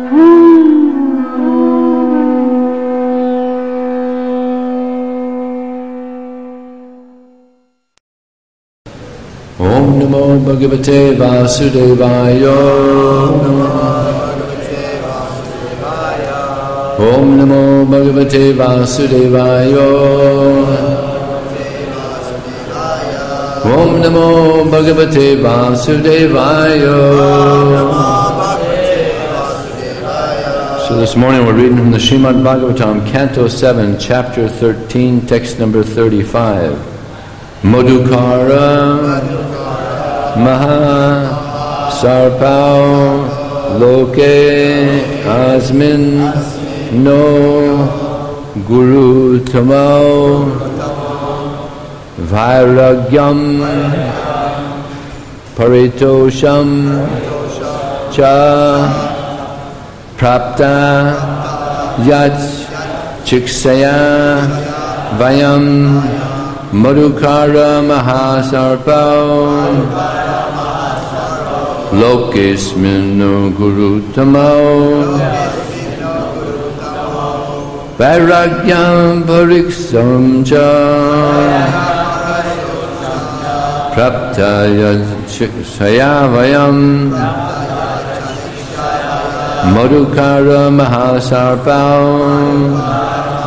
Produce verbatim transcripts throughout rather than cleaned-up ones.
Om Namo Bhagavate Vasudevaya. Om Namo Bhagavate Vasudevaya. Om Namo Bhagavate Vasudevaya. So this morning we're reading from the Srimad Bhagavatam, Canto seven, Chapter thirteen, text number thirty-five. Madhukara Maha Sarpao Loke Asmin No Guru Tamao Vairagyam Paritosham Cha Prapta Yat Chiksaya Vayam Madhukara Mahasarpao Lokesmino Guru Tamao Vairagyam Pariksam Cha Praptaya Chiksaya Vayam Madhukara Mahasarpao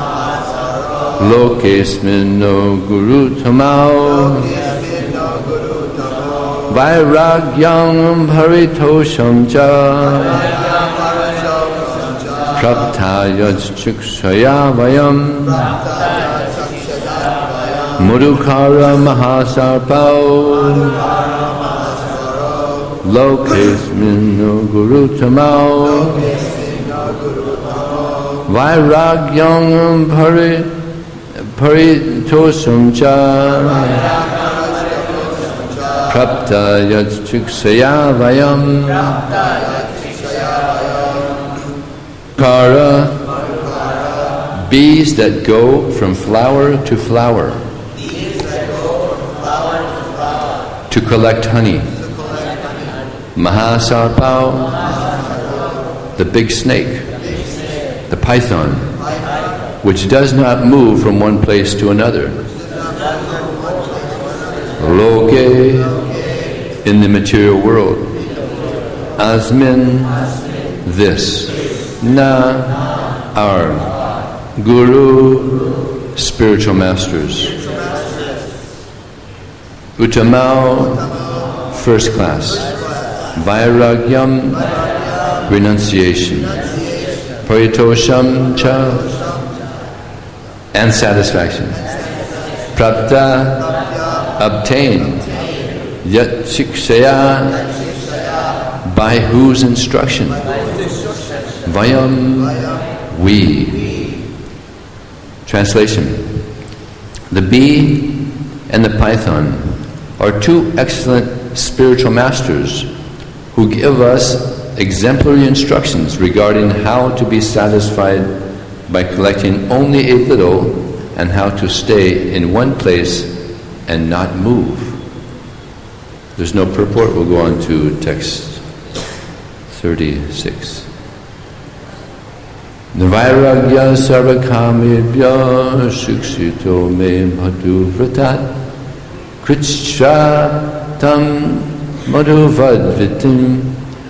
Lokesmino Guru Tamao Vairagyam Paritosham Cha Praptaya Chiksaya Vayam Madhukara Mahasarpao Lokesmino Guru Tamao Vairagyam Paritosham Paritosam Cha Prapta Yat Chiksaya Vayam Kara, bees that go from flower to flower to collect honey. Mahasarpao, the big snake, the python, which does not move from one place to another. Loke, in the material world. Asmin, this. Na, our. Guru, spiritual masters. Utamao, first class. Vairagyam, renunciation. Paritosham cha, and satisfaction. Prapta, obtain. Yat Shikshaya, by whose instruction? Vayam, we. Translation. The bee and the python are two excellent spiritual masters who give us exemplary instructions regarding how to be satisfied by collecting only a little and how to stay in one place and not move. There's no purport. We'll go on to text thirty-six. Vairagya sarvakamibhya shiksito me madhuvratat kritshatam madhuvadvitim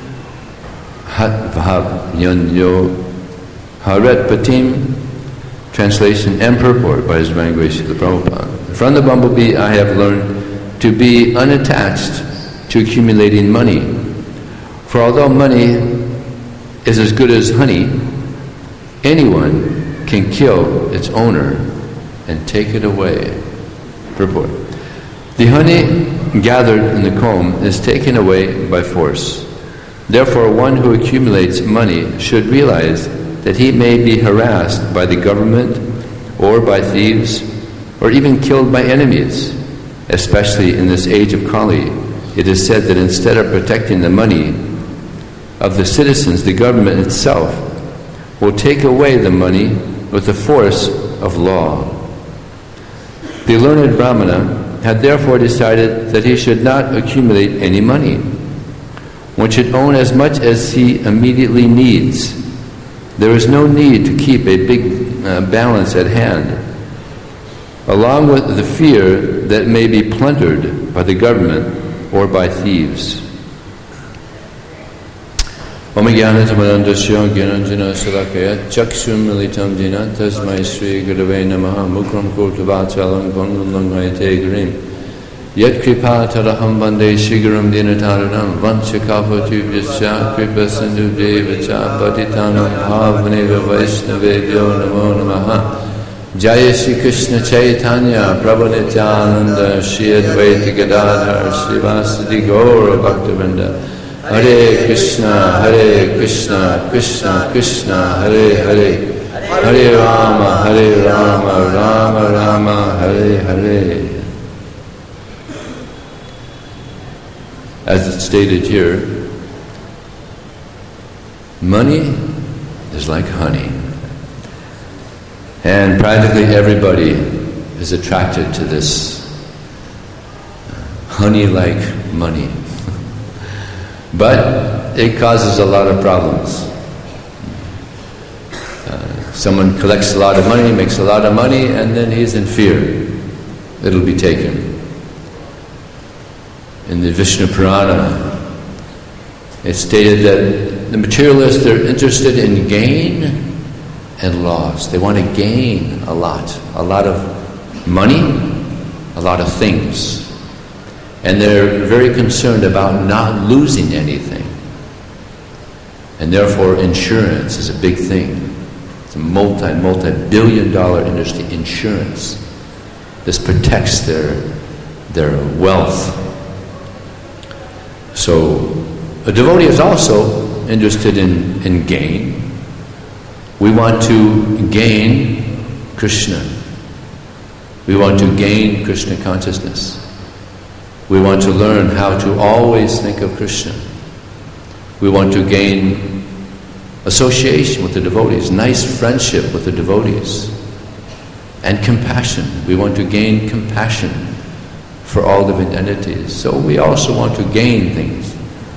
hatbhavyanyo haretpatim. Translation and purport by His Divine Grace Srila Prabhupada. From the bumblebee I have learned to be unattached to accumulating money. For although money is as good as honey, anyone can kill its owner and take it away. Purport. The honey gathered in the comb is taken away by force. Therefore, one who accumulates money should realize that he may be harassed by the government or by thieves or even killed by enemies. Especially in this age of Kali, it is said that instead of protecting the money of the citizens, the government itself will take away the money with the force of law. The learned Brahmana had therefore decided that he should not accumulate any money. One should own as much as he immediately needs. There is no need to keep a big uh, balance at hand, along with the fear that may be plundered by the government or by thieves. Om Jnana Tamarandasya Gyananjana Salakaya Chakshum Militam Jina Tasmai Sri Gurave Namaha Mukram Kurtavatalam Bangam Langayate Grim Yat Kripa Taraham Bande Shigaram Dinataranam Vanchakapatu Vyasya Kripa Sindhu Devacha Patitanam Bhavaneva Vaishnavebhyo Namo Namaha Jaya Shri Krishna Chaitanya Prabhu Nityananda Shri Advaita Gadadhar Srivasadi Gaura Bhaktivinoda Hare Krishna, Hare Krishna, Krishna Krishna, Hare Hare, Hare Rama, Hare Rama, Rama Rama, Hare Hare. As it's stated here, money is like honey. And practically everybody is attracted to this honey-like money. But it causes a lot of problems. Uh, someone collects a lot of money, makes a lot of money, and then he's in fear. It'll be taken. In the Vishnu Purana, it's stated that the materialists, they're interested in gain and loss. They want to gain a lot. A lot of money, a lot of things. And they're very concerned about not losing anything. And therefore insurance is a big thing. It's a multi, multi-billion dollar industry, insurance. This protects their, their wealth. So a devotee is also interested in, in gain. We want to gain Krishna. We want to gain Krishna consciousness. We want to learn how to always think of Krishna. We want to gain association with the devotees, nice friendship with the devotees, and compassion. We want to gain compassion for all living entities. So we also want to gain things.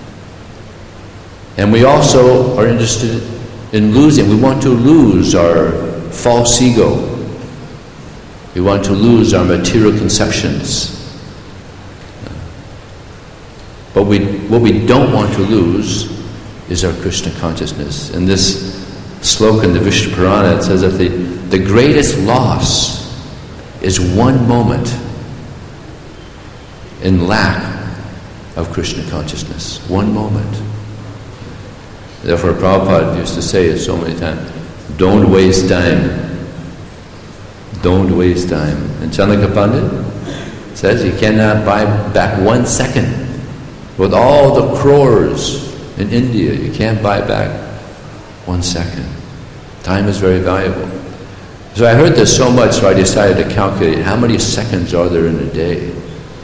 And we also are interested in losing. We want to lose our false ego. We want to lose our material conceptions. But we, what we don't want to lose is our Krishna consciousness. In this sloka in the Vishnu Purana, it says that the, the greatest loss is one moment in lack of Krishna consciousness. One moment. Therefore, Prabhupada used to say it so many times, don't waste time. Don't waste time. And Chandrika Pandit says you cannot buy back one second. With all the crores in India, you can't buy back one second. Time is very valuable. So I heard this so much, so I decided to calculate how many seconds are there in a day.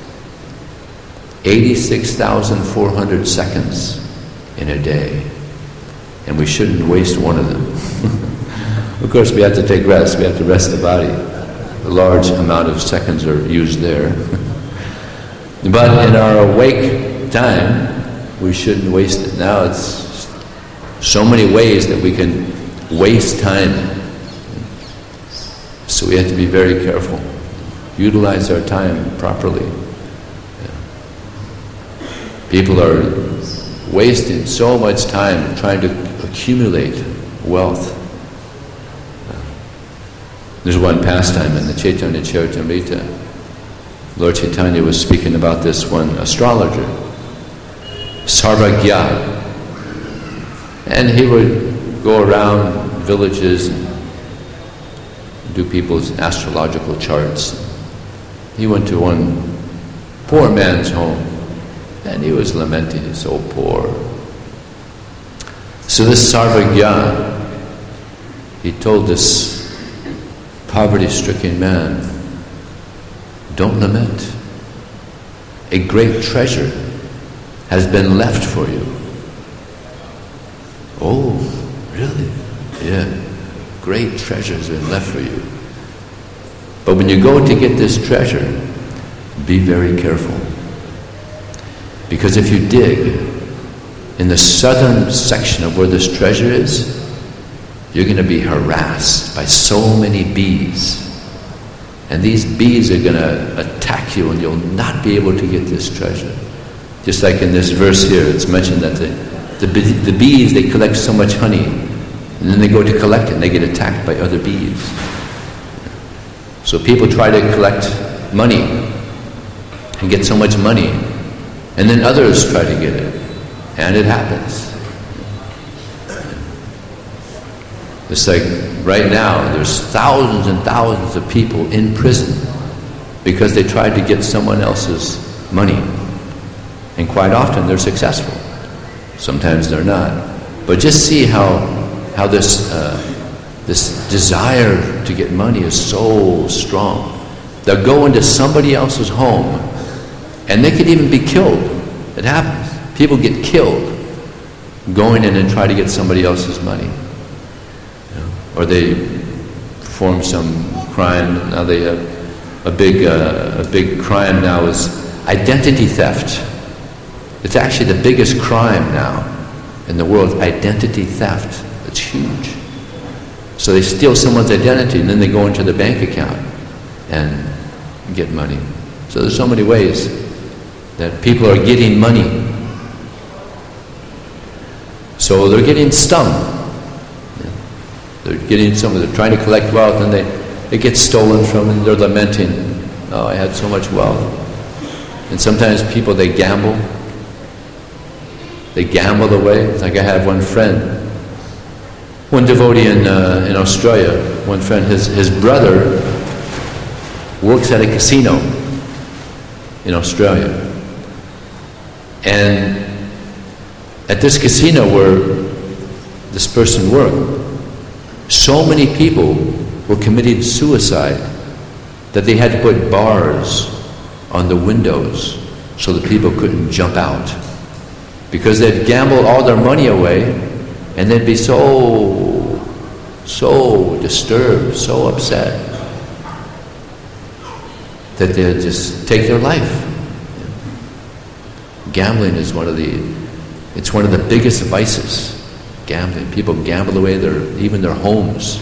eighty-six thousand four hundred seconds in a day. And we shouldn't waste one of them. Of course, we have to take rest. We have to rest the body. A large amount of seconds are used there. But in our awake time, we shouldn't waste it. Now it's so many ways that we can waste time. So we have to be very careful. Utilize our time properly. People are wasting so much time trying to accumulate wealth. There's one pastime in the Chaitanya Charitamrita. Lord Chaitanya was speaking about this one astrologer, Sarvagya. And he would go around villages and do people's astrological charts. He went to one poor man's home and he was lamenting, he's so poor. So this Sarvagya, he told this poverty-stricken man, don't lament. A great treasure has been left for you. Oh, really? Yeah, great treasure has been left for you. But when you go to get this treasure, be very careful. Because if you dig, in the southern section of where this treasure is, you're going to be harassed by so many bees. And these bees are going to attack you and you'll not be able to get this treasure. Just like in this verse here, it's mentioned that the, the, the bees, they collect so much honey, and then they go to collect it and they get attacked by other bees. So people try to collect money and get so much money, and then others try to get it, and it happens. It's like right now, there's thousands and thousands of people in prison because they tried to get someone else's money. And quite often they're successful. Sometimes they're not. But just see how how this uh, this desire to get money is so strong. They'll go into somebody else's home and they could even be killed. It happens. People get killed going in and try to get somebody else's money. Or they perform some crime. Now they have a big uh, a big crime now is identity theft. It's actually the biggest crime now in the world, identity theft. It's huge. So they steal someone's identity and then they go into the bank account and get money. So there's so many ways that people are getting money. So they're getting stung. They're getting some of, they're trying to collect wealth and they, they get stolen from and they're lamenting, oh, I had so much wealth. And sometimes people, they gamble. They gamble away. It's like I have one friend, one devotee in uh, in Australia, one friend, his, his brother works at a casino in Australia. And at this casino where this person worked, so many people were committing suicide that they had to put bars on the windows so that people couldn't jump out. Because they'd gamble all their money away and they'd be so, so disturbed, so upset that they'd just take their life. Gambling is one of the, it's one of the biggest vices. Gambling. People gamble away their, even their homes.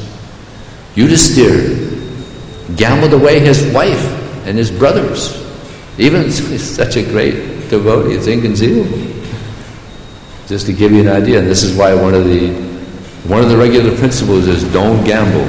Yudhisthira gambled away his wife and his brothers. Even he's such a great devotee, it's inconceivable. Just to give you an idea, and this is why one of the one of the regular principles is don't gamble.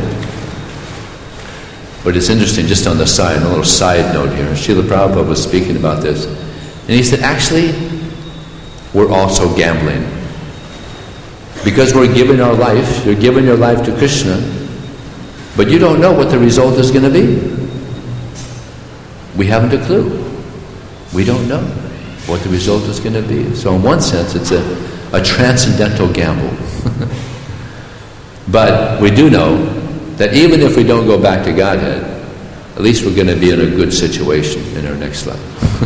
But it's interesting, just on the side, a little side note here. Srila Prabhupada was speaking about this, and he said, actually, we're also gambling. Because we're giving our life, you're giving your life to Krishna, but you don't know what the result is going to be. We haven't a clue. We don't know what the result is going to be. So in one sense, it's a, a transcendental gamble. But we do know that even if we don't go back to Godhead, at least we're going to be in a good situation in our next life.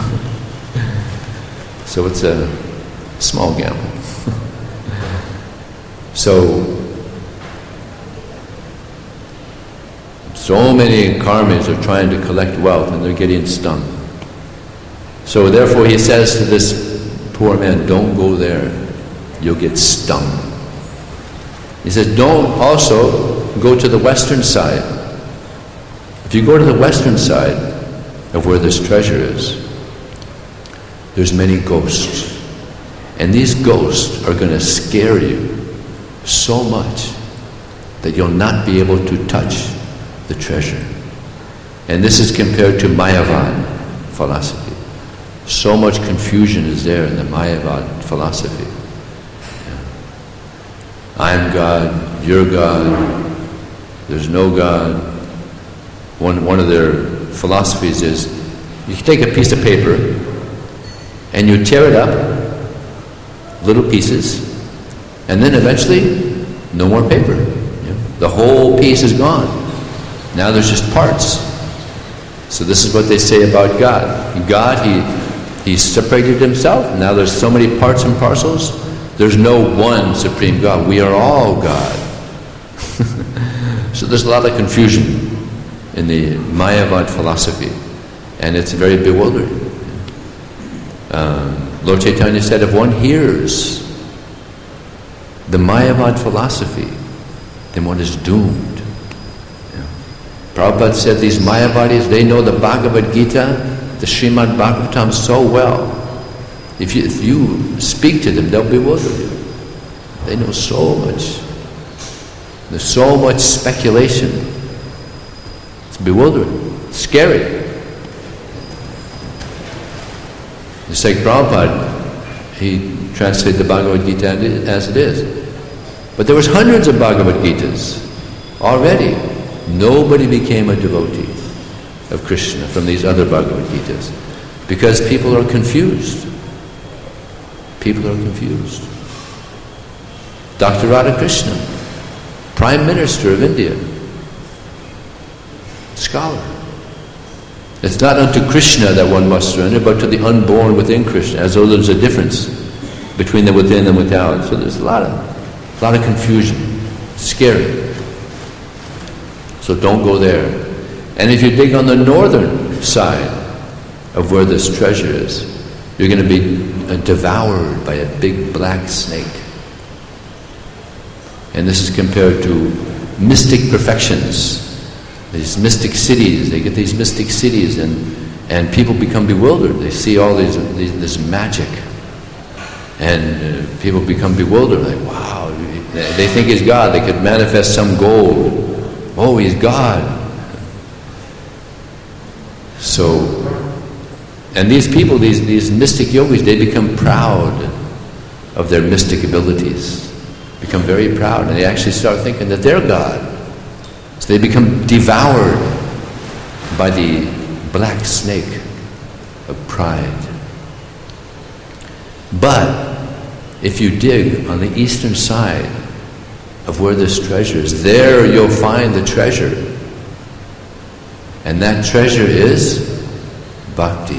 So it's a small gamble. So, so many karmis are trying to collect wealth and they're getting stung. So therefore he says to this poor man, don't go there, you'll get stung. He says, don't also go to the western side. If you go to the western side of where this treasure is, there's many ghosts. And these ghosts are going to scare you so much that you'll not be able to touch the treasure. And this is compared to Mayavad philosophy. So much confusion is there in the Mayavad philosophy. I'm God, you're God, there's no God. One, one of their philosophies is you take a piece of paper and you tear it up, little pieces, and then eventually, no more paper. The whole piece is gone. Now there's just parts. So this is what they say about God. God, He He separated Himself. Now there's so many parts and parcels. There's no one Supreme God. We are all God. So there's a lot of confusion in the Mayavad philosophy. And it's very bewildering. Um, Lord Chaitanya said, if one hears the Mayavad philosophy, then one is doomed. Yeah. Prabhupada said these Mayavadis, they know the Bhagavad Gita, the Srimad Bhagavatam so well. If you, if you speak to them, they'll bewilder you. They know so much. There's so much speculation. It's bewildering. It's scary. It's like Prabhupada, he translated the Bhagavad Gita as it is. But there was hundreds of Bhagavad Gitas already. Nobody became a devotee of Krishna from these other Bhagavad Gitas because people are confused. People are confused. Doctor Radhakrishnan, Prime Minister of India, scholar. It's not unto Krishna that one must surrender, but to the unborn within Krishna, as though there's a difference between the within and without. So there's a lot of, a lot of confusion. It's scary. So don't go there. And if you dig on the northern side of where this treasure is, you're going to be devoured by a big black snake. And this is compared to mystic perfections. These mystic cities, they get these mystic cities and, and people become bewildered. They see all these, these this magic. And uh, people become bewildered, like, wow, they think he's God. They could manifest some gold. Oh, he's God. So, and these people, these, these mystic yogis, they become proud of their mystic abilities. Become very proud, and they actually start thinking that they're God. So they become devoured by the black snake of pride. But if you dig on the eastern side of where this treasure is, there you'll find the treasure. And that treasure is bhakti.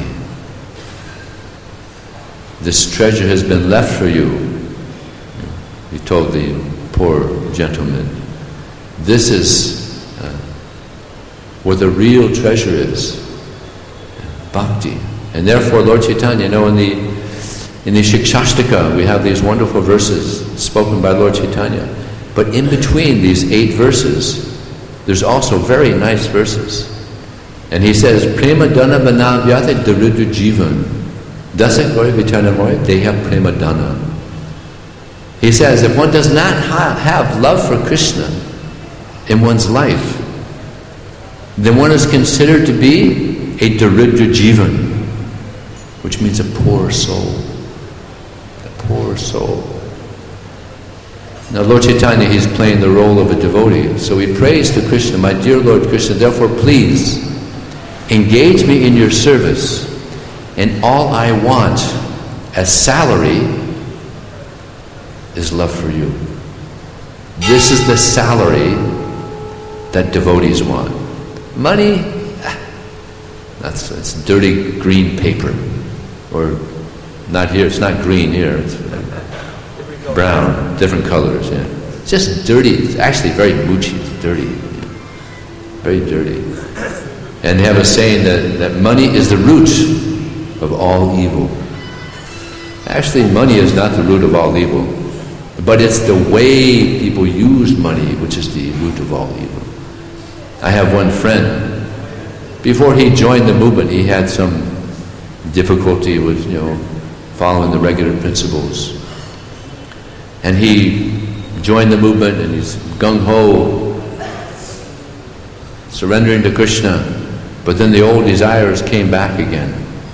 This treasure has been left for you. He told the poor gentleman, this is uh, where the real treasure is, bhakti. And therefore, Lord Chaitanya, you know, in the in the Shikshashtaka, we have these wonderful verses spoken by Lord Chaitanya. But in between these eight verses, there's also very nice verses. And he says, Prema dana banavyate daridra jivan, dasa kore vitanamoy deha prema dana. He says, if one does not ha- have love for Krishna in one's life, then one is considered to be a daridra jivan, which means a poor soul. A poor soul. Now Lord Chaitanya, he's playing the role of a devotee. So he prays to Krishna, my dear Lord Krishna, therefore please engage me in your service, and all I want as salary is love for you. This is the salary that devotees want. Money, that's, that's dirty green paper. Or not here, it's not green here, it's brown, different colors, yeah. It's just dirty, it's actually very moochy, it's dirty. Very dirty. And they have a saying that, that money is the root of all evil. Actually, money is not the root of all evil. But it's the way people use money which is the root of all evil. I have one friend, before he joined the movement, he had some difficulty with, you know, following the regular principles. And he joined the movement and he's gung-ho, surrendering to Krishna. But then the old desires came back again.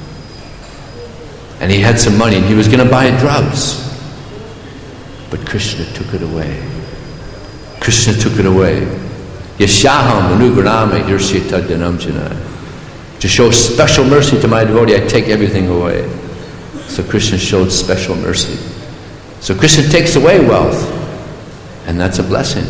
And he had some money and he was going to buy drugs. But Krishna took it away. Krishna took it away. Yashaham anugrama hirshita dhanamjana. To show special mercy to my devotee, I take everything away. So Krishna showed special mercy. So Krishna takes away wealth, and that's a blessing.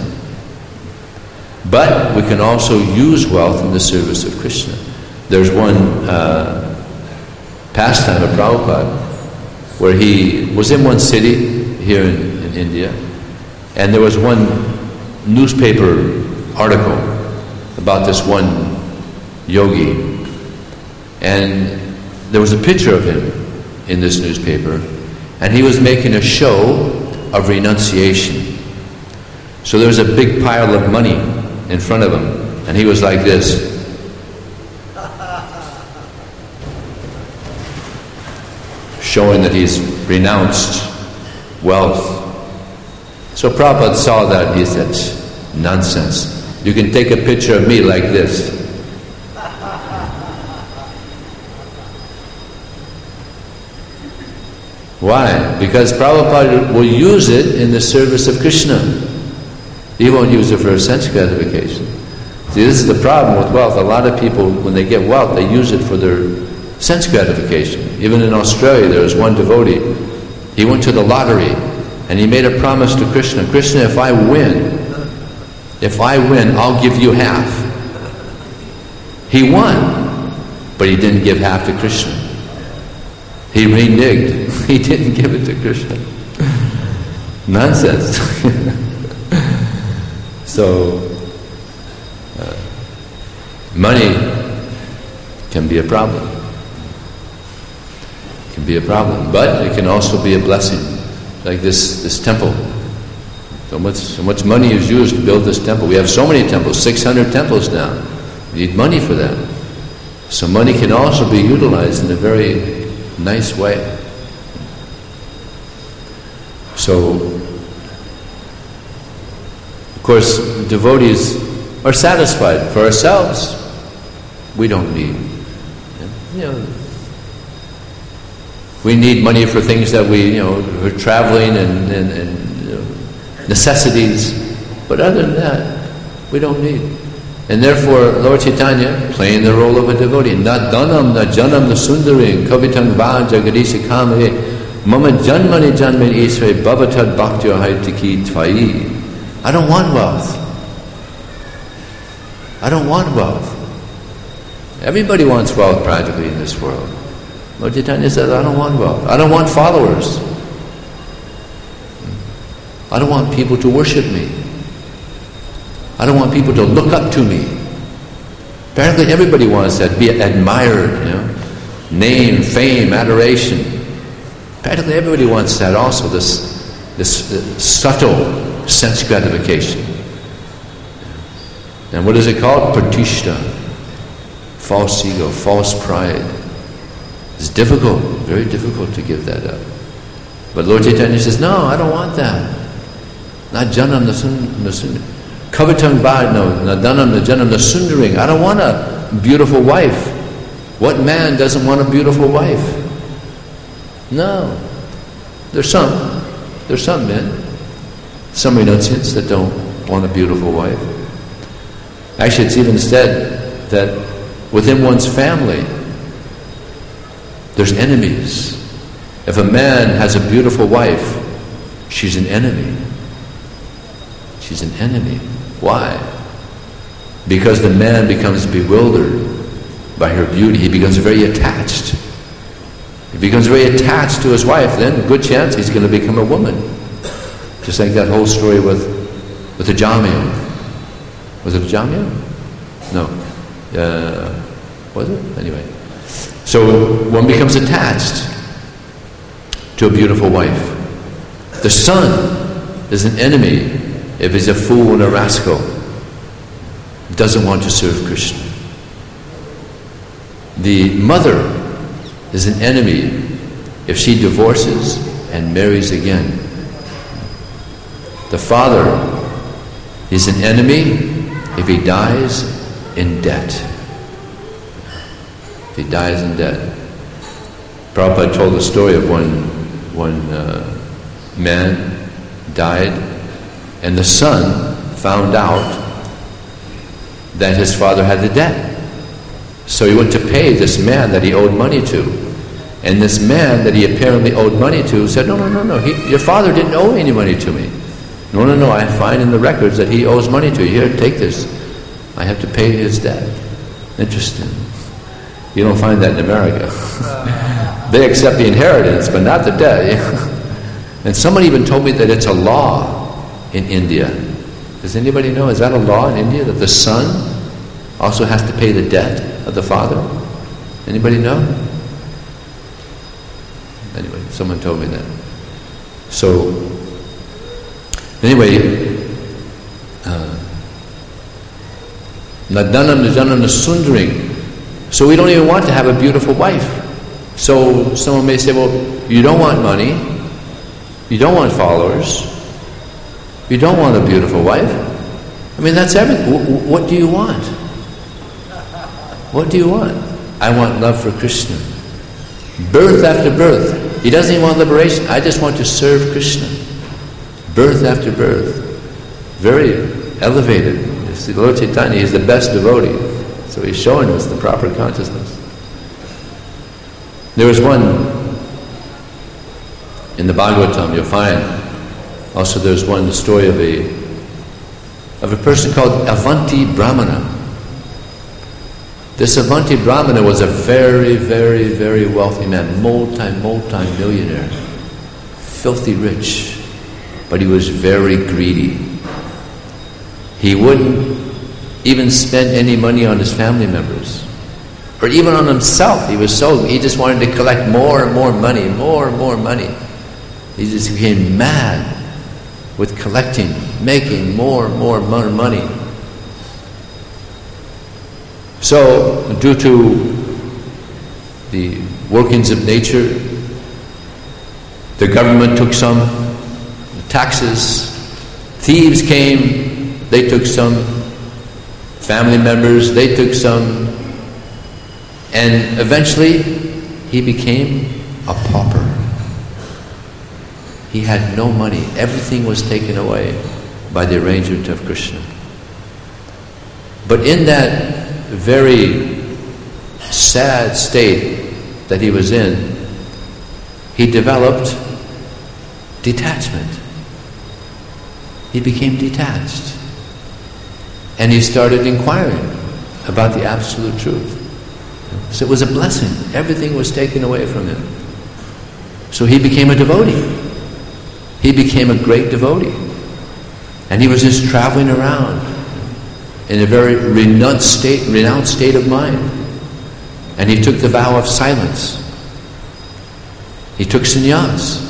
But we can also use wealth in the service of Krishna. There's one uh, pastime of Prabhupada where he was in one city here in in India, and there was one newspaper article about this one yogi, and there was a picture of him in this newspaper, and he was making a show of renunciation. So there was a big pile of money in front of him, and he was like this. Showing that he's renounced wealth. So Prabhupada saw that and he said, nonsense. You can take a picture of me like this. Why? Because Prabhupada will use it in the service of Krishna. He won't use it for sense gratification. See, this is the problem with wealth. A lot of people, when they get wealth, they use it for their sense gratification. Even in Australia, there was one devotee. He went to the lottery and he made a promise to Krishna. Krishna, if I win, if I win, I'll give you half. He won, but he didn't give half to Krishna. He reneged. He didn't give it to Krishna. Nonsense. So, uh, money can be a problem. Can be a problem, but it can also be a blessing. Like this, this temple. So much, so much money is used to build this temple. We have so many temples, six hundred temples now. We need money for that. So money can also be utilized in a very nice way. So, of course, devotees are satisfied. For ourselves, we don't need. You know, we need money for things that we, you know, for traveling and, and, and you know, necessities. But other than that, we don't need. And therefore, Lord Chaitanya, playing the role of a devotee, na dhanam na janam na sundarim kavitang va jagadisha kamare mama janmani janmani isre bhavatad bhaktya haitiki tvai. I don't want wealth. I don't want wealth. Everybody wants wealth practically in this world. Lord Chaitanya says, I don't want wealth. I don't want followers. I don't want people to worship me. I don't want people to look up to me. Apparently everybody wants that, be admired, you know. Name, fame, adoration. Practically everybody wants that also, this, this uh, subtle sense gratification. And what is it called? Pratishta. False ego, false pride. It's difficult, very difficult to give that up. But Lord Chaitanya says, no, I don't want that. Not janam nasundaring. Kavatang bad, no, nadanam najanam nasundaring. I don't want a beautiful wife. What man doesn't want a beautiful wife? No. There's some. There's some men. Some renunciants that don't want a beautiful wife. Actually, it's even said that within one's family, there's enemies. If a man has a beautiful wife, she's an enemy. She's an enemy. Why? Because the man becomes bewildered by her beauty. He becomes very attached. He becomes very attached to his wife. Then, good chance he's going to become a woman. Just like that whole story with with the Jamya. Was it a Jamya? No. Uh, was it? Anyway. So one becomes attached to a beautiful wife. The son is an enemy if he's a fool and a rascal. Doesn't want to serve Krishna. The mother is an enemy if she divorces and marries again. The father is an enemy if he dies in debt. If he dies in debt. Prabhupada told the story of one one uh, man died, and the son found out that his father had the debt. So he went to pay this man that he owed money to. And this man that he apparently owed money to said, no, no, no, no, he, your father didn't owe any money to me. No, no, no, I find in the records that he owes money to you. Here, take this. I have to pay his debt. Interesting. You don't find that in America. They accept the inheritance, but not the debt. And someone even told me that it's a law in India. Does anybody know? Is that a law in India that the son also has to pay the debt of the father? Anybody know? Anyway, someone told me that. So Anyway, Nadanam Nadanam Sundari. So we don't even want to have a beautiful wife. So someone may say, well, you don't want money, you don't want followers, you don't want a beautiful wife. I mean, that's everything. What do you want? What do you want? I want love for Krishna. Birth after birth. He doesn't even want liberation. I just want to serve Krishna. Birth after birth. Very elevated. You see, Lord Chaitanya is the best devotee. So he's showing us the proper consciousness. There was one in the Bhagavatam, you'll find. Also there's one, the story of a of a person called Avanti Brahmana. This Avanti Brahmana was a very, very, very wealthy man, multi, multi-millionaire, filthy rich, but he was very greedy. He wouldn't even spend any money on his family members, or even on himself. He was so, he just wanted to collect more and more money, more and more money. He just became mad with collecting, making more and more money. So, due to the workings of nature, the government took some, the taxes, thieves came, they took some, family members, they took some, and eventually he became a pauper. He had no money. Everything was taken away by the arrangement of Krishna. But in that very sad state that he was in, he developed detachment. He became detached. And he started inquiring about the absolute truth. So it was a blessing. Everything was taken away from him. So he became a devotee. He became a great devotee. And he was just traveling around in a very renounced state, renounced state of mind. And he took the vow of silence. He took sannyas.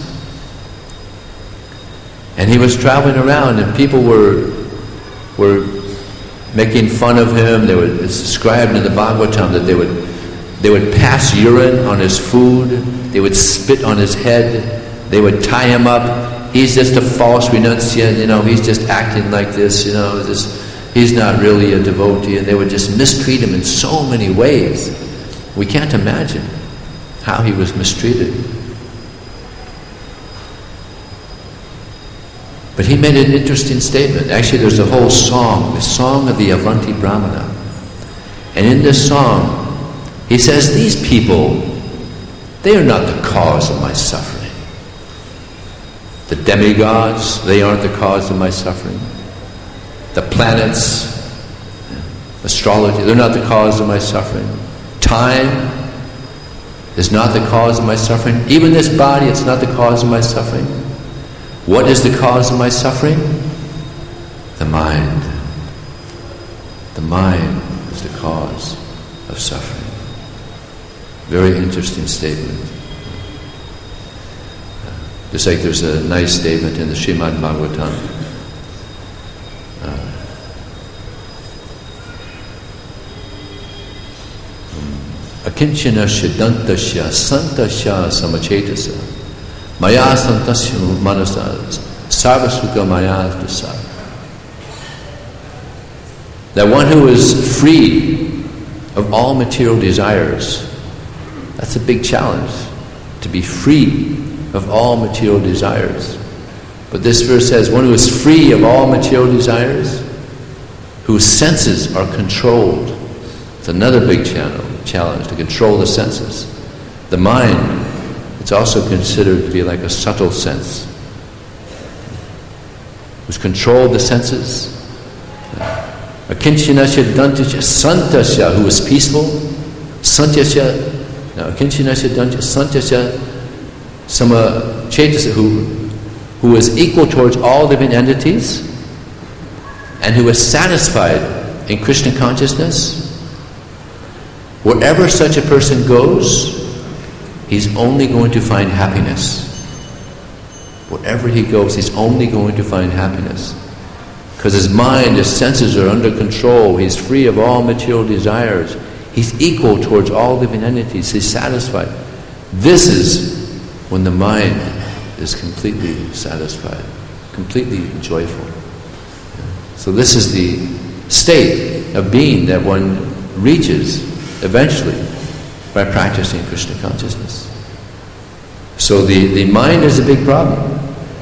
And he was traveling around, and people were were making fun of him. They were, it's described in the Bhagavatam that they would they would pass urine on his food. They would spit on his head. They would tie him up. He's just a false renunciant, you know, he's just acting like this, you know, just, he's not really a devotee. And they would just mistreat him in so many ways. We can't imagine how he was mistreated. But he made an interesting statement. Actually, there's a whole song, the song of the Avanti Brahmana. And in this song, he says, these people, they are not the cause of my suffering. The demigods, they aren't the cause of my suffering. The planets, astrology, they're not the cause of my suffering. Time is not the cause of my suffering. Even this body, it's not the cause of my suffering. What is the cause of my suffering? The mind. The mind is the cause of suffering. Very interesting statement. Just like there's a nice statement in the Srimad Bhagavatam. Uh, Akinchana Shidantasya Santasya Samachetasya Maya Santasya Manasa Sarvasuka Maya Dasa. That one who is free of all material desires, that's a big challenge, to be free of all material desires. But this verse says, one who is free of all material desires, whose senses are controlled. It's another big challenge, to control the senses. The mind, it's also considered to be like a subtle sense. Who's controlled the senses. Akinchana Dantasya Santasya, who is peaceful. Santasya, now Akinchana Dantasya Santasya, Sama Chaitanya, who, who is equal towards all living entities and who is satisfied in Krishna consciousness. Wherever such a person goes, he's only going to find happiness. Wherever he goes, he's only going to find happiness. Because his mind, his senses are under control. He's free of all material desires. He's equal towards all living entities. He's satisfied. This is when the mind is completely satisfied, completely joyful. So this is the state of being that one reaches eventually by practicing Krishna consciousness. So the, the mind is a big problem.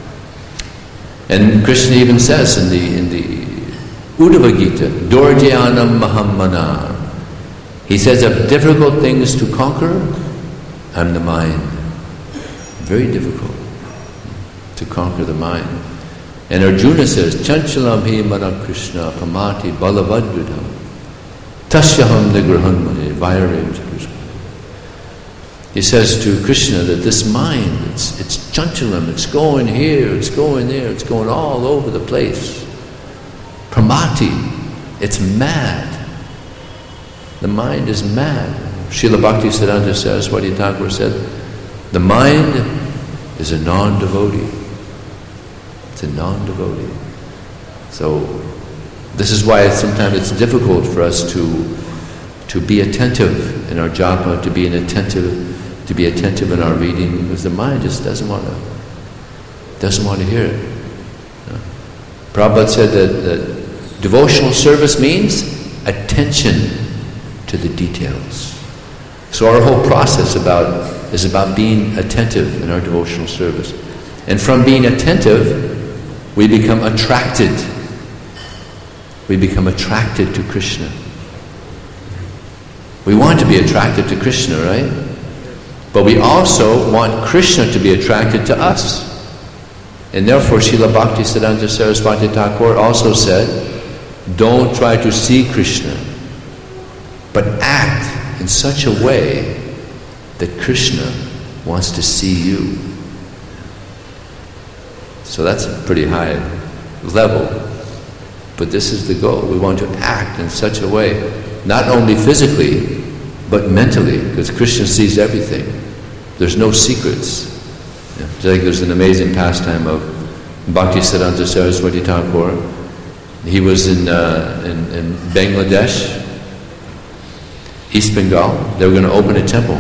And Krishna even says in the in the Uddhava Gita, Dorjyanam Mahammana. He says of difficult things to conquer, I'm the mind. Very difficult to conquer the mind. And Arjuna says, Chanchalam hi mana Krishna pamati balavadridham tasyaham nigrahanmane vairev Krishna. He says to Krishna that this mind, it's, it's chanchalam, it's going here, it's going there, it's going all over the place. Pramati, it's mad. The mind is mad. Srila Bhaktisiddhanta Saraswati Thakur said, the mind is a non-devotee. It's a non-devotee. So this is why sometimes it's difficult for us to to be attentive in our japa, to be an attentive to be attentive in our reading, because the mind just doesn't want to doesn't want to hear it. You know? Prabhupada said that, that devotional service means attention to the details. So our whole process about is about being attentive in our devotional service. And from being attentive, we become attracted. We become attracted to Krishna. We want to be attracted to Krishna, right? But we also want Krishna to be attracted to us. And therefore, Srila Bhaktisiddhanta Saraswati Thakur also said, don't try to see Krishna, but act in such a way that Krishna wants to see you. So that's a pretty high level. But this is the goal. We want to act in such a way, not only physically, but mentally, because Krishna sees everything. There's no secrets. Yeah. It's like there's an amazing pastime of Bhaktisiddhanta Saraswati Thakur. He was in, uh, in, in Bangladesh, East Bengal. They were going to open a temple.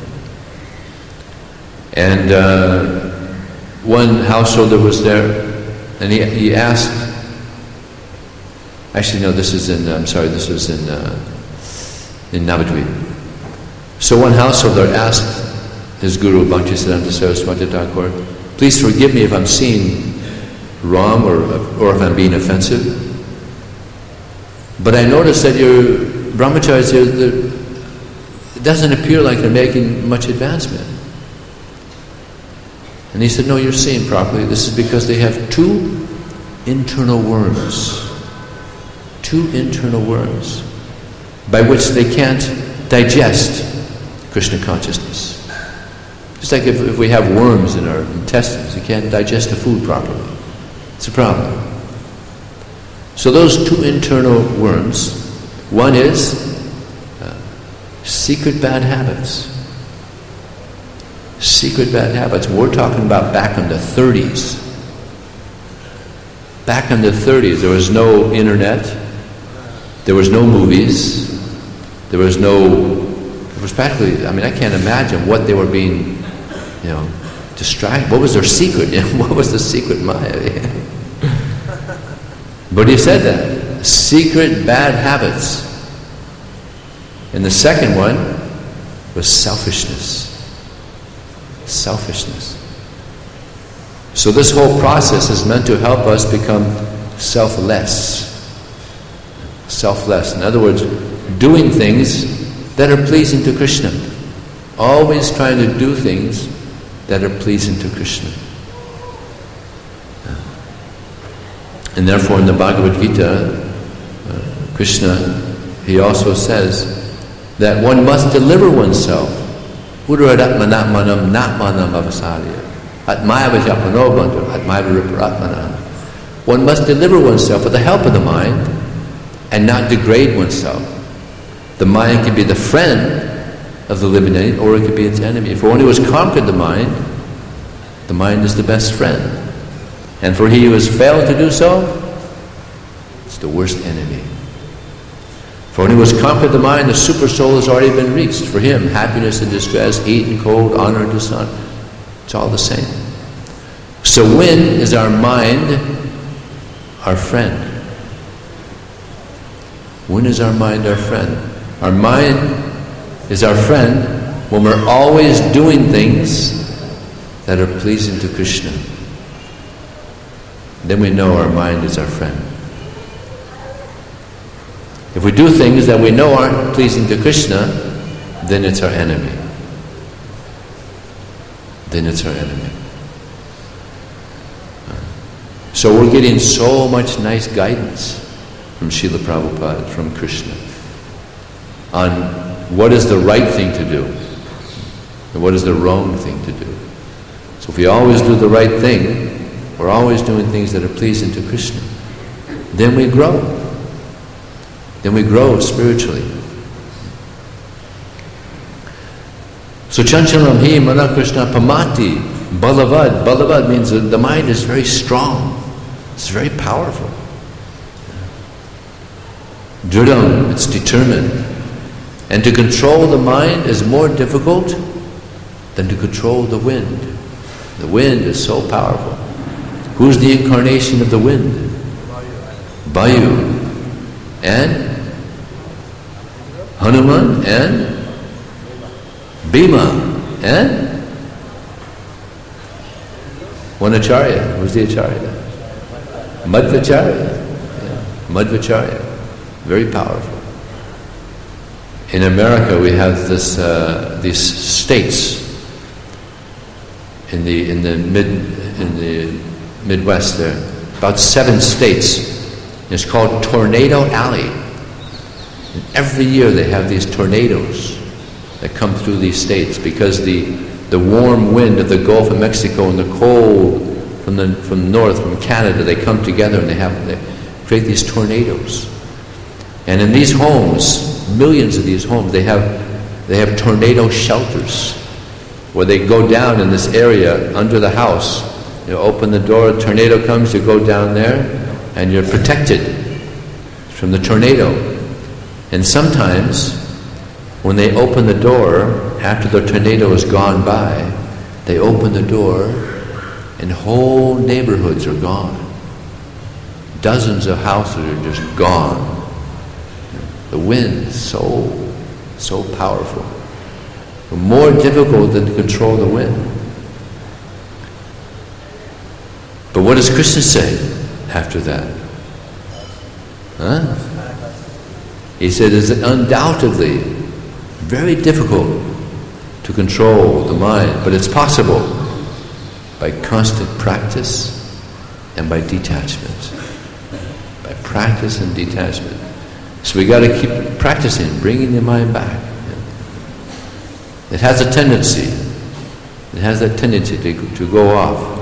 And uh, one householder was there, and he, he asked, actually no, this is in, I'm sorry, this was in, uh, in Navadvip. So one householder asked his guru, Bhaktisiddhanta Saraswati Thakur, please forgive me if I'm seeing wrong or, or if I'm being offensive. But I noticed that your brahmacharis, it doesn't appear like they're making much advancement. And he said, no, you're seeing properly. This is because they have two internal worms. Two internal worms by which they can't digest Krishna consciousness. Just like if, if we have worms in our intestines, we can't digest the food properly. It's a problem. So those two internal worms, one is uh, secret bad habits. Secret bad habits. We're talking about back in the thirties. Back in the thirties, there was no internet. There was no movies. There was no... It was practically... I mean, I can't imagine what they were being, you know, distracted. What was their secret? You know, what was the secret Maya? But he said that. Secret bad habits. And the second one was selfishness. Selfishness. So this whole process is meant to help us become selfless. Selfless. In other words, doing things that are pleasing to Krishna. Always trying to do things that are pleasing to Krishna. And therefore in the Bhagavad Gita, uh, Krishna, he also says that one must deliver oneself. Udaratmanatmanam natmanam avasarya. Atmaya vajapano bandhu, atmaya riparatmanam. One must deliver oneself with the help of the mind and not degrade oneself. The mind can be the friend of the living entity, or it could be its enemy. If one who has conquered the mind, the mind is the best friend. And for he who has failed to do so, it's the worst enemy. For when he has conquered the mind, the super soul has already been reached. For him, happiness and distress, heat and cold, honor and dishonor, it's all the same. So when is our mind our friend? When is our mind our friend? Our mind is our friend when we're always doing things that are pleasing to Krishna. Then we know our mind is our friend. If we do things that we know aren't pleasing to Krishna, then it's our enemy. Then it's our enemy. So we're getting so much nice guidance from Srila Prabhupada, from Krishna, on what is the right thing to do and what is the wrong thing to do. So if we always do the right thing, we're always doing things that are pleasing to Krishna, then we grow. Then we grow spiritually. So chanchalam hi mana Krishna pamati balavad. Balavad means that the mind is very strong. It's very powerful. Dridam, it's determined. And to control the mind is more difficult than to control the wind. The wind is so powerful. Who's the incarnation of the wind? Vayu. And Hanuman and Bhima and one Acharya. Who's the Acharya? Madhvacharya. Yeah. Madhvacharya. Very powerful. In America we have this uh, these states in the in the mid in the Midwest there. About seven states. It's called Tornado Alley. And every year they have these tornadoes that come through these states because the, the warm wind of the Gulf of Mexico and the cold from the from north, from Canada, they come together and they have they create these tornadoes. And in these homes, millions of these homes, they have they have tornado shelters where they go down in this area under the house. You open the door, a tornado comes, you go down there, and you're protected from the tornado. And sometimes, when they open the door, after the tornado has gone by, they open the door, and whole neighborhoods are gone. Dozens of houses are just gone. The wind is so, so powerful. More difficult than to control the wind. But what does Krishna say after that? Huh? He said it's undoubtedly very difficult to control the mind, but it's possible by constant practice and by detachment. By practice and detachment. So we got to keep practicing, bringing the mind back. It has a tendency, it has that tendency to, to go off.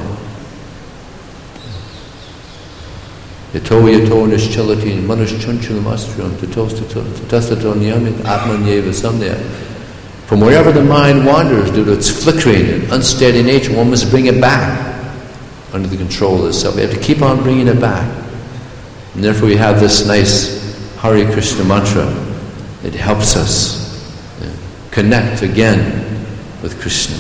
Yato yato nischalati manushchunchulamastram tatastato niyamit atmanyeva samnaya. From wherever the mind wanders due to its flickering and unsteady nature, one must bring it back under the control of the self. We have to keep on bringing it back. And therefore we have this nice Hare Krishna mantra. It helps us connect again with Krishna.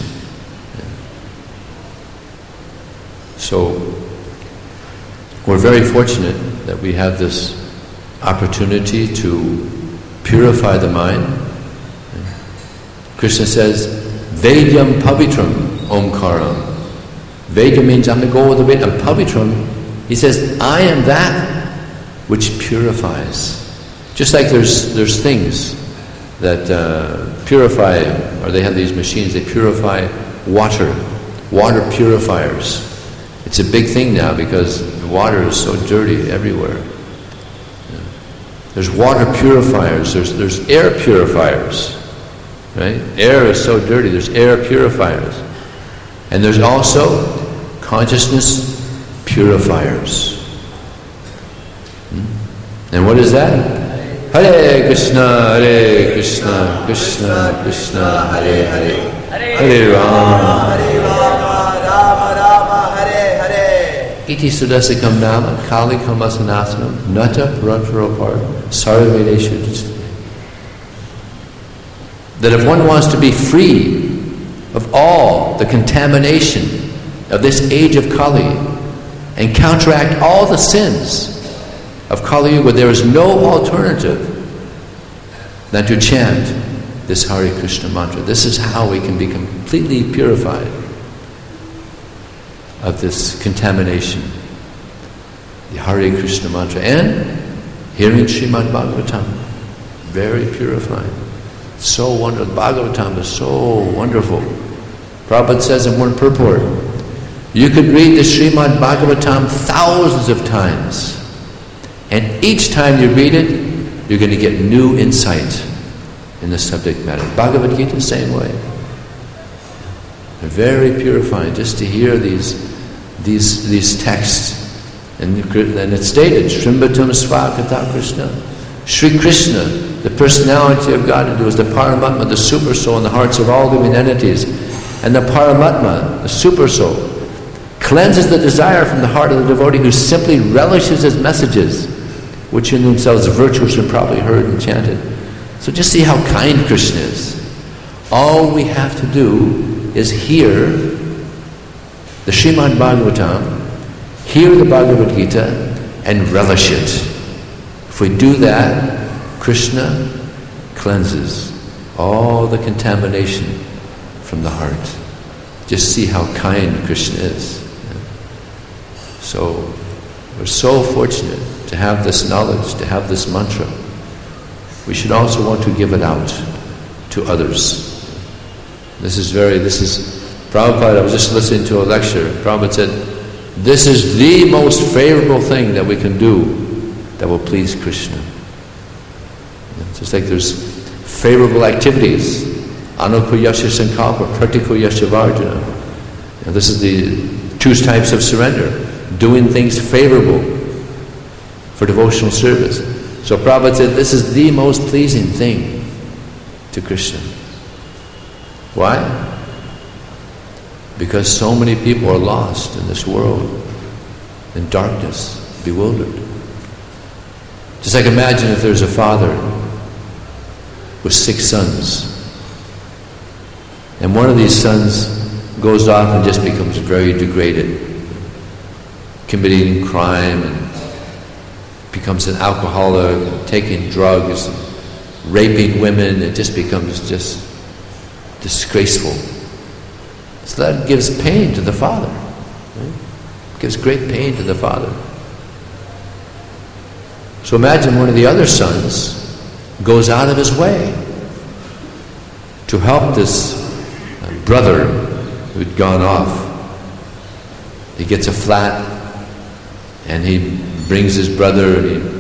So we're very fortunate that we have this opportunity to purify the mind. Krishna says, Vedyam Pavitram Omkaram. Vedya means I'm going to go with the Vedya. And Pavitram, he says, I am that which purifies. Just like there's there's things that uh, purify, or they have these machines, they purify water, water purifiers. It's a big thing now because the water is so dirty everywhere. There's water purifiers, there's there's air purifiers, right? Air is so dirty, there's air purifiers. And there's also consciousness purifiers. Hmm? And what is that? Hare Krishna, Hare Krishna, Krishna Krishna, Hare Hare, Hare Rama, Hare Rama, Rama Rama, Hare Hare. iti sudasikam nama kali kamasanasana nata parantaropar sarvedeshu. That if one wants to be free of all the contamination of this age of Kali and counteract all the sins of Kali Yuga, there is no alternative than to chant this Hare Krishna mantra. This is how we can be completely purified of this contamination. The Hare Krishna mantra and hearing Srimad Bhagavatam, very purifying. So wonderful. Bhagavatam is so wonderful. Prabhupada says in one purport, you could read the Srimad Bhagavatam thousands of times, and each time you read it, you're going to get new insight in the subject matter. Bhagavad Gita, same way. They're very purifying just to hear these these these texts. And, and it's stated, Shrimbatum Svakata Krishna. Sri Krishna, the personality of God, who is the Paramatma, the super soul in the hearts of all living entities. And the Paramatma, the super soul, cleanses the desire from the heart of the devotee who simply relishes his messages, which in themselves are virtuous and probably heard and chanted. So just see how kind Krishna is. All we have to do is hear the Srimad Bhagavatam, hear the Bhagavad Gita, and relish it. If we do that, Krishna cleanses all the contamination from the heart. Just see how kind Krishna is. So, we're so fortunate to have this knowledge, to have this mantra. We should also want to give it out to others. This is very, this is, Prabhupada, I was just listening to a lecture, Prabhupada said, this is the most favorable thing that we can do that will please Krishna. It's just like there's favorable activities, Anukuyasya Sankalpa, Pratikuyasya Varjana. And this is the two types of surrender, doing things favorable for devotional service. So Prabhupada said this is the most pleasing thing to Krishna. Why? Because so many people are lost in this world, in darkness, bewildered. Just like imagine if there's a father with six sons, and one of these sons goes off and just becomes very degraded, committing crime and becomes an alcoholic, taking drugs, raping women. It just becomes just disgraceful. So that gives pain to the father. Right? Gives great pain to the father. So imagine one of the other sons goes out of his way to help this brother who'd gone off. He gets a flat and he brings his brother and he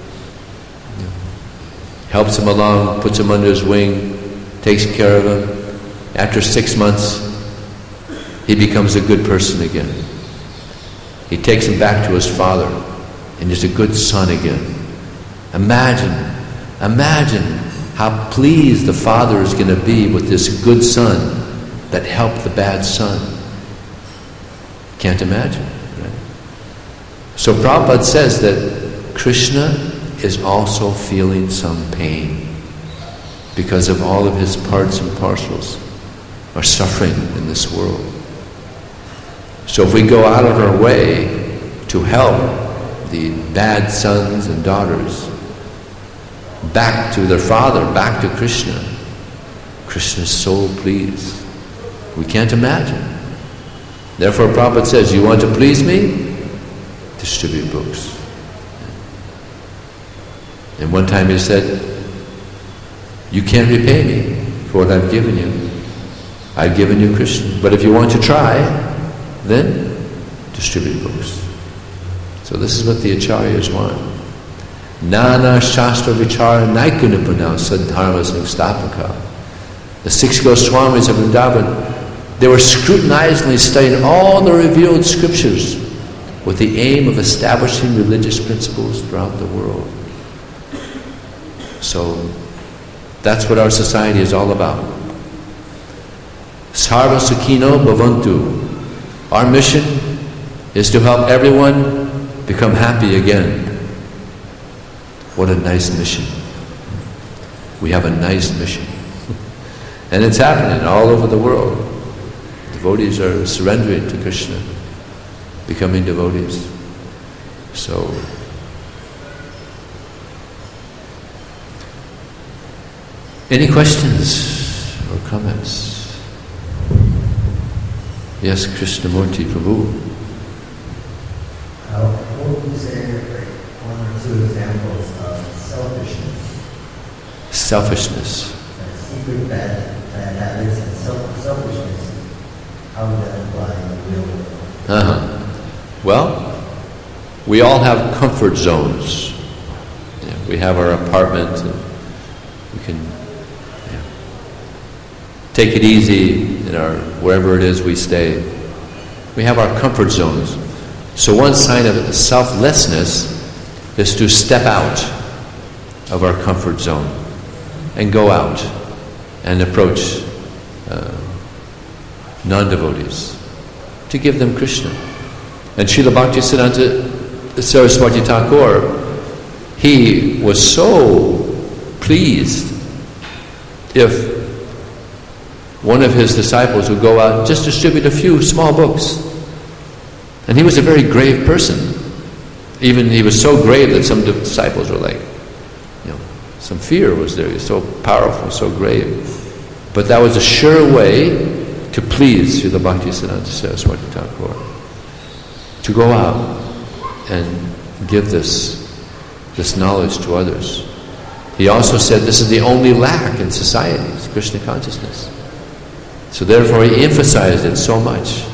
helps him along, puts him under his wing, takes care of him. After six months, he becomes a good person again. He takes him back to his father and is a good son again. Imagine, imagine how pleased the father is going to be with this good son that helped the bad son. Can't imagine, right? So Prabhupada says that Krishna is also feeling some pain because of all of his parts and parcels are suffering in this world. So if we go out of our way to help the bad sons and daughters back to their father, back to Krishna, Krishna is so pleased. We can't imagine. Therefore Prabhupada says, you want to please me? Distribute books. And one time he said, you can't repay me for what I've given you. I've given you Krishna. But if you want to try, then distribute books. So this is what the acharyas want. Nana Shastra Vichara Naikunipana Sadharma Samstapaka. The six Goswamis of Vrindavan, they were scrutinizingly studying all the revealed scriptures with the aim of establishing religious principles throughout the world. So that's what our society is all about. Sarva Sukhino Bhavantu. Our mission is to help everyone become happy again. What a nice mission. We have a nice mission. And it's happening all over the world. Devotees are surrendering to Krishna, becoming devotees. So, any questions or comments? Yes, Krishnamurti Prabhu. Uh, what would you say, like, one or two examples of selfishness? Selfishness. Like secret bad, bad habits and self, selfishness. How would that apply in the real world? Uh-huh. Well, we all have comfort zones. Yeah, we have our apartment, and we can yeah, take it easy in our wherever it is we stay. We have our comfort zones. So one sign of selflessness is to step out of our comfort zone and go out and approach uh, non-devotees to give them Krishna. And Srila Bhaktisiddhanta Saraswati Thakur, he was so pleased if one of his disciples would go out and just distribute a few small books. And he was a very grave person. Even he was so grave that some disciples were like, you know, some fear was there. He was so powerful, so grave. But that was a sure way to please Srila Bhaktisiddhanta Saraswati Thakur. To go out and give this, this knowledge to others. He also said this is the only lack in society, is Krishna consciousness. So therefore he emphasized it so much.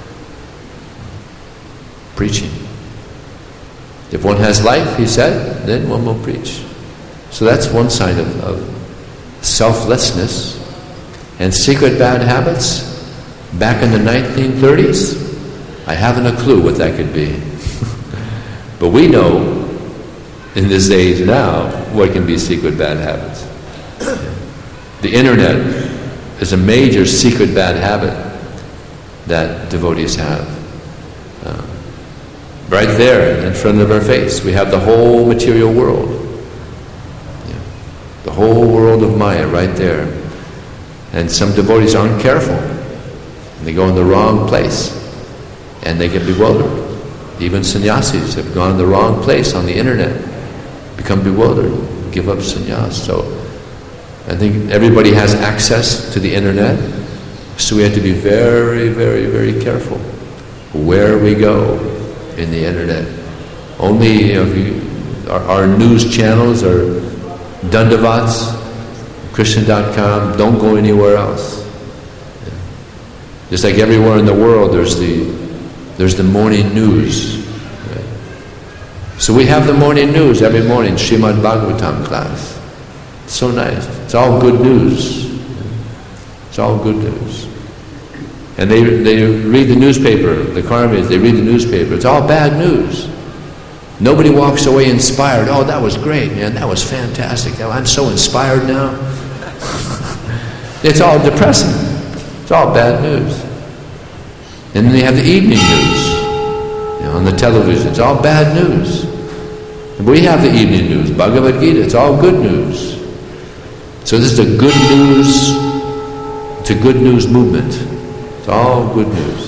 Preaching. If one has life, he said, then one will preach. So that's one sign of, of selflessness. And secret bad habits, back in the nineteen thirties, I haven't a clue what that could be. But we know, in this age now, what can be secret bad habits. The internet is a major secret bad habit that devotees have. Uh, right there in front of our face, we have the whole material world. Yeah. The whole world of Maya right there. And some devotees aren't careful. And they go in the wrong place. And they get bewildered. Even sannyasis have gone the wrong place on the internet, become bewildered, give up sannyas. So I think everybody has access to the internet, so we have to be very, very, very careful where we go in the internet. Only, you know, if you, our, our news channels are Dandavats, Krishna dot com, don't go anywhere else. Just like everywhere in the world, there's the There's the morning news. Right? So we have the morning news every morning, Srimad Bhagavatam class. It's so nice. It's all good news. It's all good news. And they they read the newspaper, the karmis, they read the newspaper. It's all bad news. Nobody walks away inspired. Oh, that was great, man. That was fantastic. I'm so inspired now. It's all depressing. It's all bad news. And then they have the evening news, you know, on the television. It's all bad news. And we have the evening news, Bhagavad Gita. It's all good news. So this is a good news. It's a good news movement. It's all good news.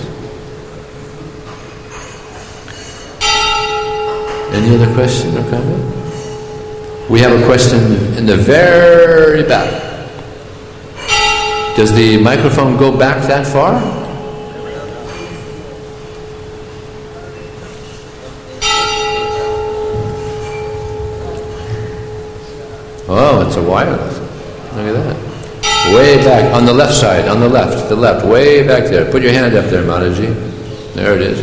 Any other question or comment? We have a question in the very back. Does the microphone go back that far? Oh, it's a wireless. Look at that. Way back, on the left side, on the left, the left, way back there. Put your hand up there, Mataji. There it is.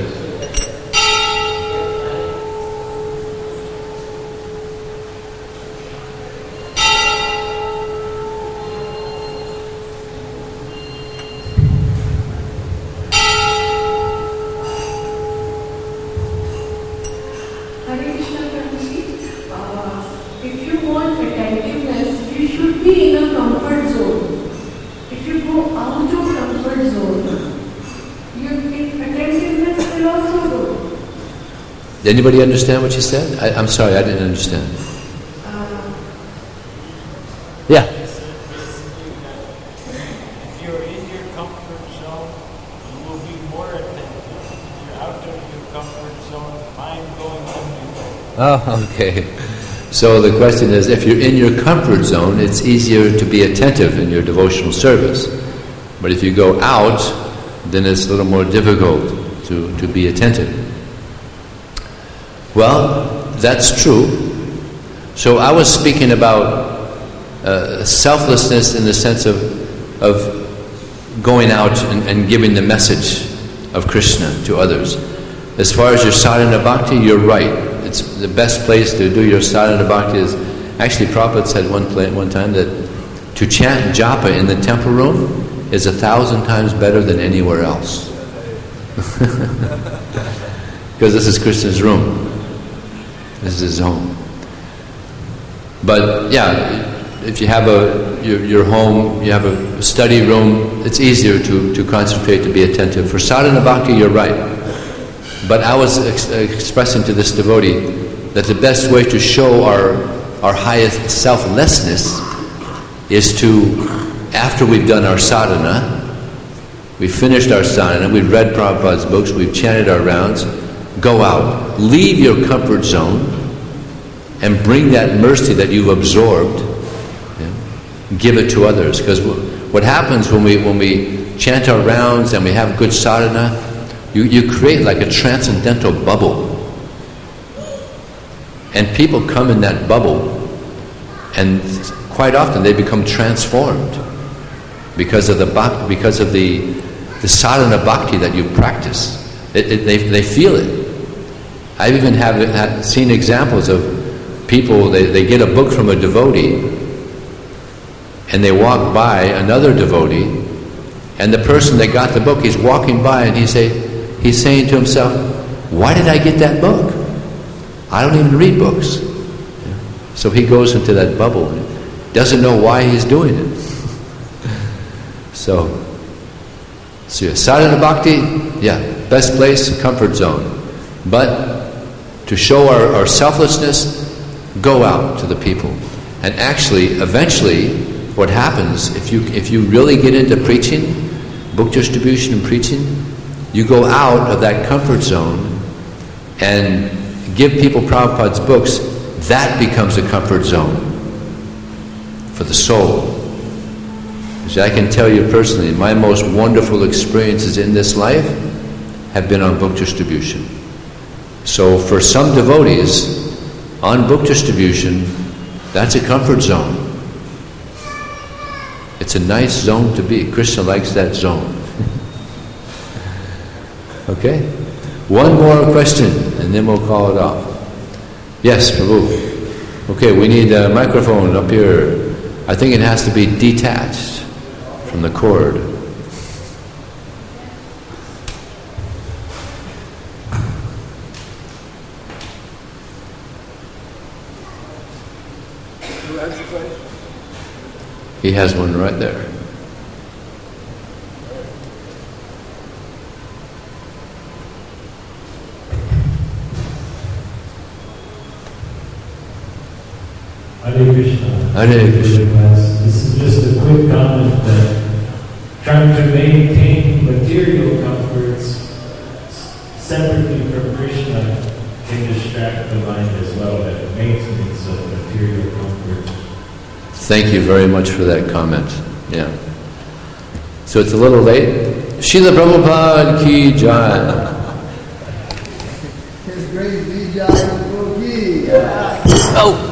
Hare Krishna, Prabhuji. Uh, if you want attentiveness, you should be in a comfort zone. If you go out of comfort zone, your attentiveness will also go. Anybody understand what you said? I, I'm sorry, I didn't understand. Uh, Yeah. If you're in your comfort zone, you will be more attentive. If you're out of your comfort zone, mind going everywhere. Oh, okay. So the question is, if you're in your comfort zone, it's easier to be attentive in your devotional service. But if you go out, then it's a little more difficult to, to be attentive. Well, that's true. So I was speaking about uh, selflessness in the sense of of going out and, and giving the message of Krishna to others. As far as your sadhana bhakti, you're right. It's the best place to do your sadhana bhakti is, actually Prabhupada said one play, one time that to chant japa in the temple room is a thousand times better than anywhere else. Because this is Krishna's room. This is his home. But yeah, if you have a your, your home, you have a study room, it's easier to, to concentrate, to be attentive. For sadhana bhakti, you're right. But I was ex- expressing to this devotee that the best way to show our our highest selflessness is to, after we've done our sadhana, we've finished our sadhana, we've read Prabhupada's books, we've chanted our rounds, go out, leave your comfort zone, and bring that mercy that you've absorbed, yeah, give it to others. Because what happens when we when we chant our rounds and we have good sadhana, you, you create like a transcendental bubble. And people come in that bubble, and quite often they become transformed because of the bhakti, because of the the sadhana bhakti that you practice. It, it, they they feel it. I've even have, have seen examples of people, they, they get a book from a devotee and they walk by another devotee, and the person that got the book, he's walking by and he say, he's saying to himself, why did I get that book? I don't even read books. So he goes into that bubble and doesn't know why he's doing it. so, so yeah, sadhana bhakti, yeah, best place, comfort zone. But to show our, our selflessness, go out to the people. And actually, eventually, what happens, if you if you really get into preaching, book distribution and preaching, you go out of that comfort zone and give people Prabhupada's books, that becomes a comfort zone for the soul. So I can tell you personally, my most wonderful experiences in this life have been on book distribution. So for some devotees, on book distribution, that's a comfort zone. It's a nice zone to be. Krishna likes that zone. Okay? One more question, and then we'll call it off. Yes, Prabhu. Okay, we need a microphone up here. I think it has to be detached from the cord. He has one right there. Hare Krishna. Hare Krishna. This is just a quick comment that trying to maintain material comforts separately from Krishna can distract the mind as well, that maintenance of material comfort. Thank you very much for that comment. Yeah. So it's a little late. Srila Prabhupada ki jai. His great Vijay Prabhu ki. Oh.